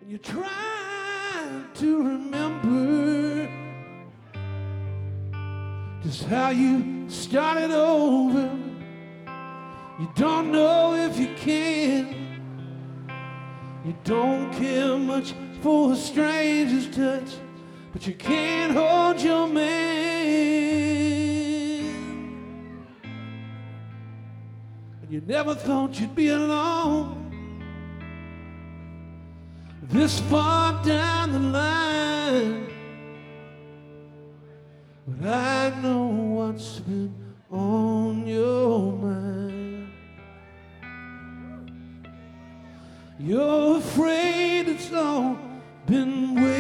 and you're trying to remember just how you started over. You don't know if you can. You don't care much for a stranger's touch, but you can't hold your man. And you never thought you'd be alone this far down the line. But I know what's been on your mind. You're afraid it's all been well.